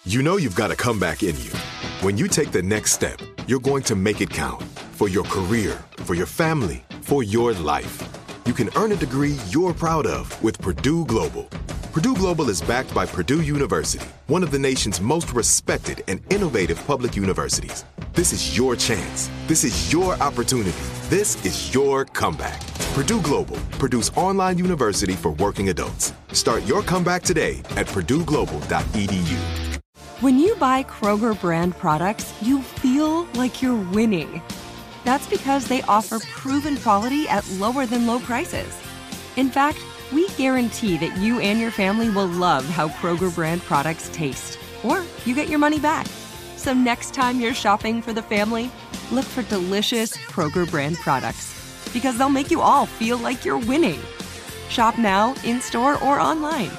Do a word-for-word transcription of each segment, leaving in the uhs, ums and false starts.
You know you've got a comeback in you. When you take the next step, you're going to make it count for your career, for your family, for your life. You can earn a degree you're proud of with Purdue Global. Purdue Global is backed by Purdue University, one of the nation's most respected and innovative public universities. This is your chance. This is your opportunity. This is your comeback. Purdue Global, Purdue's online university for working adults. Start your comeback today at purdue global dot e d u. When you buy Kroger brand products, you feel like you're winning. That's because they offer proven quality at lower than low prices. In fact, we guarantee that you and your family will love how Kroger brand products taste, or you get your money back. So next time you're shopping for the family, look for delicious Kroger brand products, because they'll make you all feel like you're winning. Shop now, in-store, or online.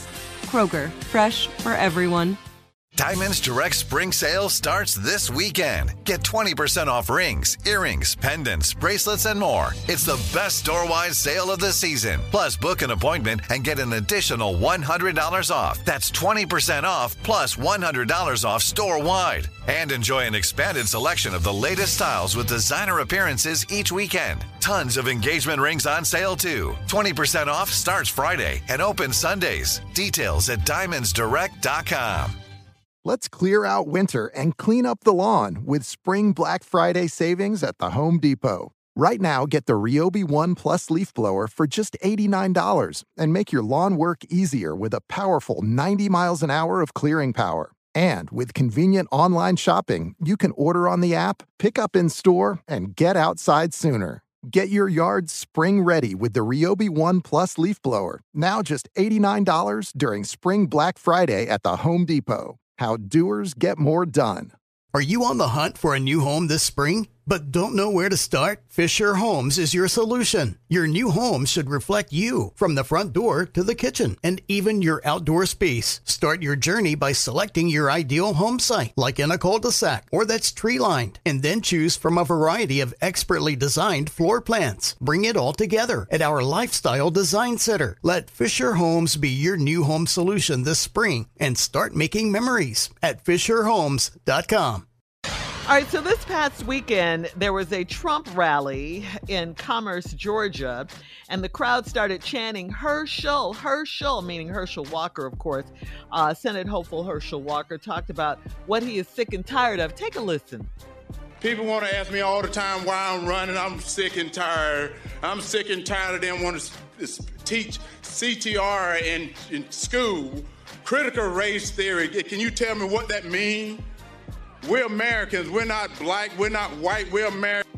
Kroger, fresh for everyone. Diamonds Direct Spring Sale starts this weekend. Get twenty percent off rings, earrings, pendants, bracelets, and more. It's the best store-wide sale of the season. Plus, book an appointment and get an additional one hundred dollars off. That's twenty percent off plus one hundred dollars off store-wide. And enjoy an expanded selection of the latest styles with designer appearances each weekend. Tons of engagement rings on sale, too. twenty percent off starts Friday and opens Sundays. Details at diamonds direct dot com. Let's clear out winter and clean up the lawn with Spring Black Friday savings at the Home Depot. Right now, get the Ryobi One Plus leaf blower for just eighty-nine dollars and make your lawn work easier with a powerful ninety miles an hour of clearing power. And with convenient online shopping, you can order on the app, pick up in store, and get outside sooner. Get your yard spring ready with the Ryobi One Plus leaf blower, now just eighty-nine dollars during Spring Black Friday at the Home Depot. How doers get more done. Are you on the hunt for a new home this spring, but don't know where to start? Fisher Homes is your solution. Your new home should reflect you, from the front door to the kitchen, and even your outdoor space. Start your journey by selecting your ideal home site, like in a cul-de-sac or that's tree-lined, and then choose from a variety of expertly designed floor plans. Bring it all together at our Lifestyle Design Center. Let Fisher Homes be your new home solution this spring and start making memories at fisher homes dot com. All right, so this past weekend, there was a Trump rally in Commerce, Georgia, and the crowd started chanting Herschel, Herschel, meaning Herschel Walker, of course. Uh, Senate hopeful Herschel Walker talked about what he is sick and tired of. Take a listen. People want to ask me all the time why I'm running. I'm sick and tired. I'm sick and tired of them wanting to teach C T R in, in school, critical race theory. Can you tell me what that means? We're Americans. We're not black. We're not white. We're Americans.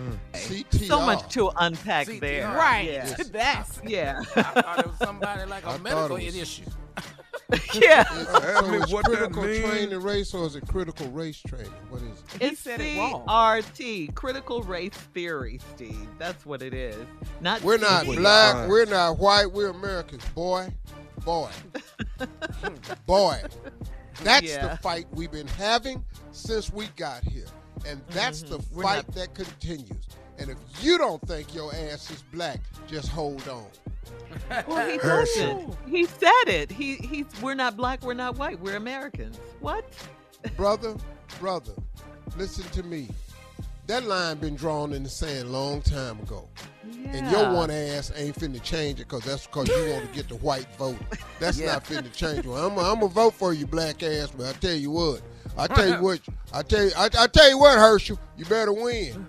Mm. So much to unpack C T R. There. Right. Yeah. That's yeah. I thought it was somebody like a medical issue. Yeah. So I mean, it's critical training race, or is it critical race training? What is it? It's C R T, critical race theory, Steve. That's what it is. Not We're not C T R. black. We're not white. We're Americans. Boy, boy, boy. That's Yeah. the fight we've been having since we got here. And that's Mhm. the We're fight not- that continues. And if you don't think your ass is black, just hold on. Well, he doesn't. He said it. He he's. We're not black. We're not white. We're Americans. What? Brother, brother, listen to me. That line been drawn in the sand long time ago. Yeah. And your one ass ain't finna change it because that's because you want to get the white vote. That's Yeah. not finna change it. I'm going to vote for you, black ass, but I tell you what. I tell you what. I tell you, I, I tell you what, Herschel, you better win.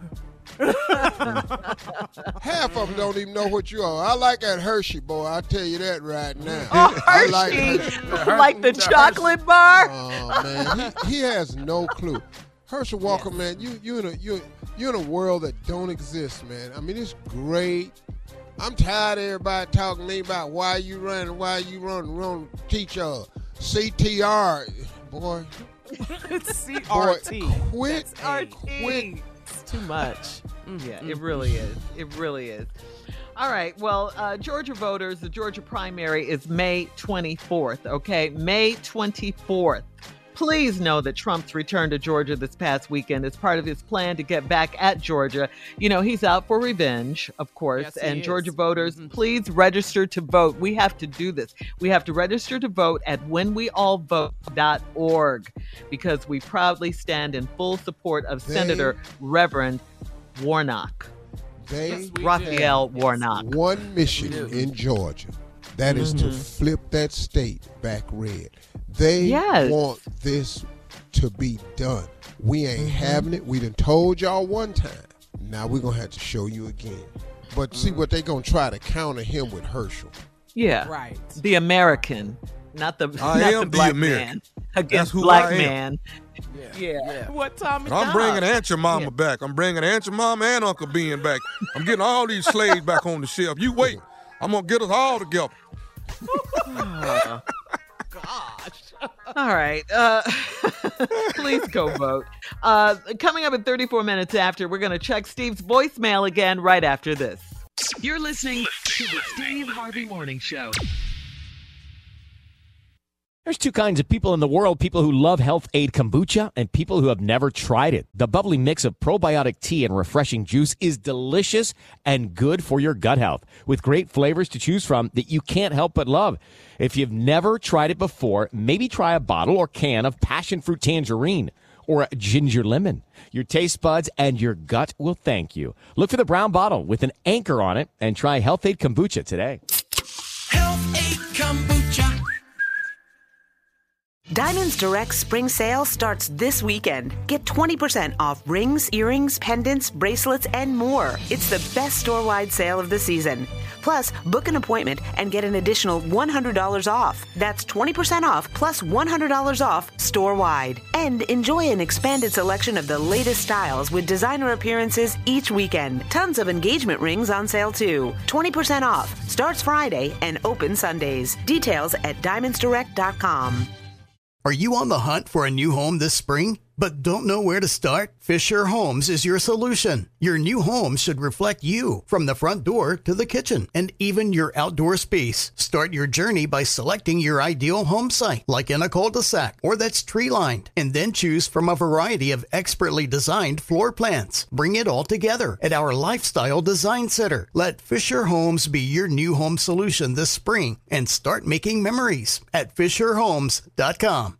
Half of them don't even know what you are. I like that Hershey boy. I tell you that right now. Oh, I like Hershey. Hershey. Like the chocolate bar? Oh man, he, he has no clue. Herschel Walker, yes. man, you you in a you you in a world that don't exist, man. I mean, it's great. I'm tired of everybody talking to me about why you running, why you running, run teach uh C T R, boy. It's C R T. Boy, quit, C R T. quit. It's too much. Yeah, it really is. It really is. All right. Well, uh, Georgia voters, the Georgia primary is May twenty-fourth. Okay, May twenty-fourth. Please know that Trump's return to Georgia this past weekend is part of his plan to get back at Georgia. You know, he's out for revenge, of course. Yes, and is. Georgia voters, mm-hmm. please register to vote. We have to do this. We have to register to vote at when we all vote dot org because we proudly stand in full support of They, Senator Reverend Warnock. They Yes, we Raphael do. Warnock. one mission We do. in Georgia. That is Mm-hmm. to flip that state back red. They Yes. want this to be done. We ain't Mm-hmm. having it. We done told y'all one time. Now we're going to have to show you again. But see what they going to try to counter him with Herschel. Yeah. Right. The American, not the, I not am the the black American. man That's against who black I am. man. Yeah. Yeah. yeah. What Tommy I'm Dodd? bringing Aunt your mama Yeah. back. I'm bringing Aunt your mama and Uncle Ben back. I'm getting all these slaves back on the shelf. You wait. I'm going to get us all together. Oh, gosh. All right. Uh, please go vote. Uh, coming up in thirty-four minutes after, we're going to check Steve's voicemail again right after this. You're listening to the Steve Harvey Morning Show. There's two kinds of people in the world, people who love Health Aid Kombucha and people who have never tried it. The bubbly mix of probiotic tea and refreshing juice is delicious and good for your gut health, with great flavors to choose from that you can't help but love. If you've never tried it before, maybe try a bottle or can of passion fruit tangerine or a ginger lemon. Your taste buds and your gut will thank you. Look for the brown bottle with an anchor on it and try Health Aid Kombucha today. Health Aid Kombucha. Diamonds Direct Spring Sale starts this weekend. Get twenty percent off rings, earrings, pendants, bracelets, and more. It's the best store-wide sale of the season. Plus, book an appointment and get an additional one hundred dollars off. That's twenty percent off plus one hundred dollars off store-wide. And enjoy an expanded selection of the latest styles with designer appearances each weekend. Tons of engagement rings on sale too. twenty percent off. Starts Friday and open Sundays. Details at diamonds direct dot com. Are you on the hunt for a new home this spring, but don't know where to start? Fisher Homes is your solution. Your new home should reflect you, from the front door to the kitchen, and even your outdoor space. Start your journey by selecting your ideal home site, like in a cul-de-sac or that's tree-lined, and then choose from a variety of expertly designed floor plans. Bring it all together at our Lifestyle Design Center. Let Fisher Homes be your new home solution this spring and start making memories at fisher homes dot com.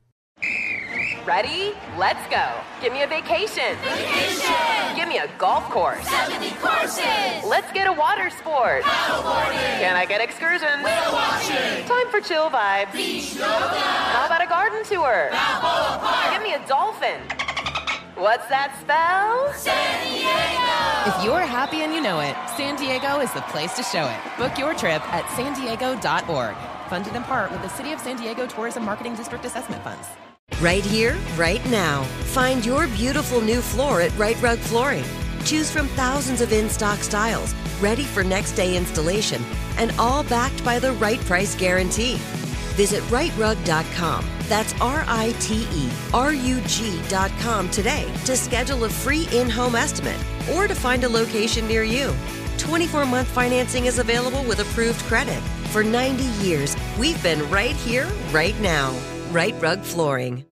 Ready? Let's go. Give me a vacation. Vacation. Give me a golf course. seventy courses. Let's get a water sport. Paddleboarding. Can I get excursions? Whale watching. Time for chill vibes. Beach yoga. How about a garden tour? Balboa Park. Give me a dolphin. What's that spell? San Diego. If you're happy and you know it, San Diego is the place to show it. Book your trip at san diego dot org. Funded in part with the City of San Diego Tourism Marketing District Assessment Funds. Right here, right now. Find your beautiful new floor at Right Rug Flooring. Choose from thousands of in-stock styles, ready for next day installation, and all backed by the right price guarantee. Visit right rug dot com. That's R I T E R U G dot com today to schedule a free in-home estimate or to find a location near you. twenty-four month financing is available with approved credit. For ninety years, we've been right here, right now. Right Rug Flooring.